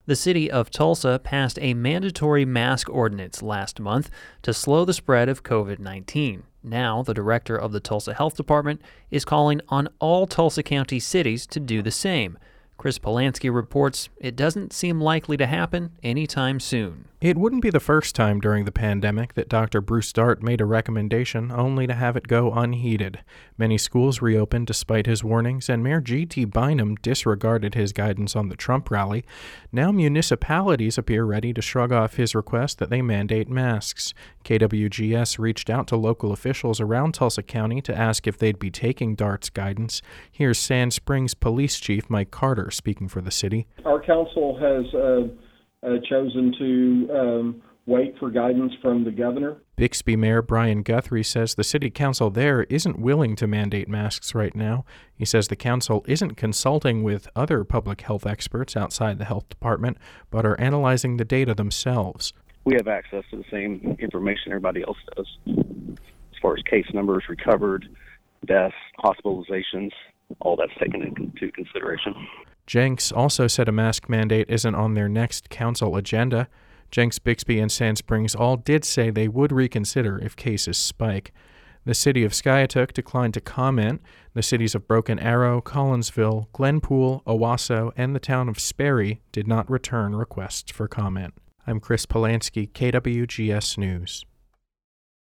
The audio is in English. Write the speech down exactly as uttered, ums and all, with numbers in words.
The city of Tulsa passed a mandatory mask ordinance last month to slow the spread of covid nineteen. Now, the director of the Tulsa Health Department is calling on all Tulsa County cities to do the same. Chris Polanski reports it doesn't seem likely to happen anytime soon. It wouldn't be the first time during the pandemic that Doctor Bruce Dart made a recommendation only to have it go unheeded. Many schools reopened despite his warnings, and Mayor G T. Bynum disregarded his guidance on the Trump rally. Now municipalities appear ready to shrug off his request that they mandate masks. K W G S reached out to local officials around Tulsa County to ask if they'd be taking Dart's guidance. Here's Sand Springs Police Chief Mike Carter speaking for the city. Our council has uh, uh, chosen to um, wait for guidance from the governor. Bixby Mayor Brian Guthrie says the city council there isn't willing to mandate masks right now. He says the council isn't consulting with other public health experts outside the health department, but are analyzing the data themselves. We have access to the same information everybody else does, as far as case numbers, recovered, deaths, hospitalizations, all that's taken into consideration. Jenks also said a mask mandate isn't on their next council agenda. Jenks, Bixby, and Sand Springs all did say they would reconsider if cases spike. The city of Skiatook declined to comment. The cities of Broken Arrow, Collinsville, Glenpool, Owasso, and the town of Sperry did not return requests for comment. I'm Chris Polanski, K W G S News.